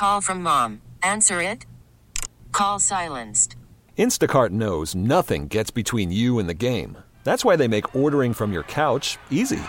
call from mom. Answer it. Call silenced. Instacart knows nothing gets between you and the game. That's why they make ordering from your couch easy.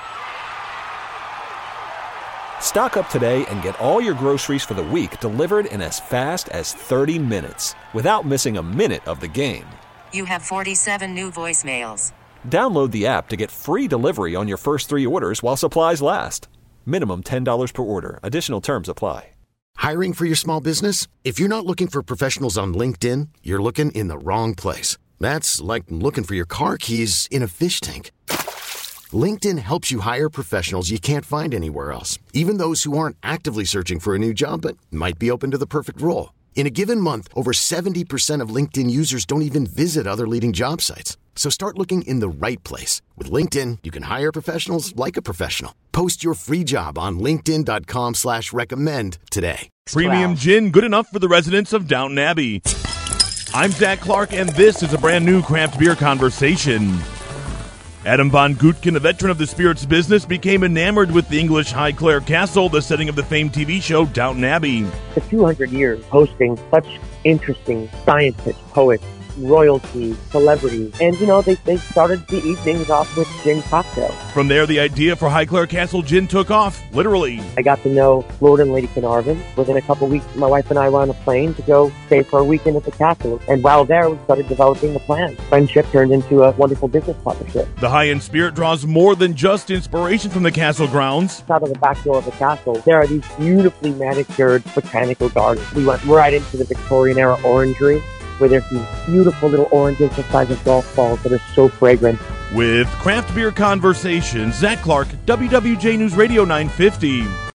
Stock up today and get all your groceries for the week delivered in as fast as 30 minutes without missing a minute of the game. You have 47 new voicemails. Download the app to get free delivery on your first 3 orders while supplies last. Minimum $10 per order. Additional terms apply. Hiring for your small business? If you're not looking for professionals on LinkedIn, you're looking in the wrong place. That's like looking for your car keys in a fish tank. LinkedIn helps you hire professionals you can't find anywhere else, even those who aren't actively searching for a new job but might be open to the perfect role. In a given month, over 70% of LinkedIn users don't even visit other leading job sites. So start looking in the right place. With LinkedIn, you can hire professionals like a professional. Post your free job on linkedin.com/recommend today. Premium gin, good enough for the residents of Downton Abbey. I'm Zach Clark, and this is a brand new craft beer conversation. Adam von Gutken, a veteran of the spirits business, became enamored with the English Highclere Castle, the setting of the famed TV show Downton Abbey. For 200 years, hosting such interesting scientists, poets, royalty, celebrities, and they started the evenings off with gin cocktails. From there, the idea for Highclere Castle Gin took off, literally. I got to know Lord and Lady Carnarvon. Within a couple weeks, my wife and I were on a plane to go stay for a weekend at the castle, and while there, we started developing the plan. Friendship turned into a wonderful business partnership. The high-end spirit draws more than just inspiration from the castle grounds. Out of the back door of the castle, there are these beautifully manicured botanical gardens. We went right into the Victorian-era orangery, where there's these beautiful little oranges the size of golf balls that are so fragrant. With Craft Beer Conversation, Zach Clark, WWJ News Radio 950.